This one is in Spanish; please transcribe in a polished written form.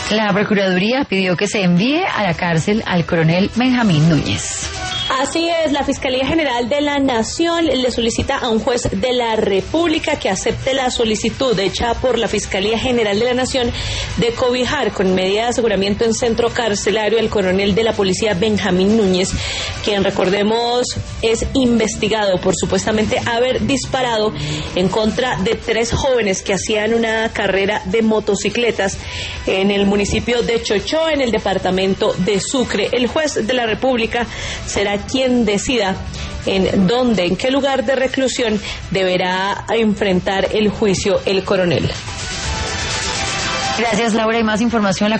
La Procuraduría pidió que se envíe a la cárcel al coronel Benjamín Núñez. Así es, la Fiscalía General de la Nación le solicita a un juez de la República que acepte la solicitud hecha por la Fiscalía General de la Nación de cobijar con medida de aseguramiento en centro carcelario al coronel de la policía Benjamín Núñez, quien, recordemos, es investigado por supuestamente haber disparado en contra de 3 jóvenes que hacían una carrera de motocicletas en el municipio de Chochó, en el departamento de Sucre. El juez de la República será quien decida en qué lugar de reclusión deberá enfrentar el juicio el coronel. Gracias, Laura. Y más información.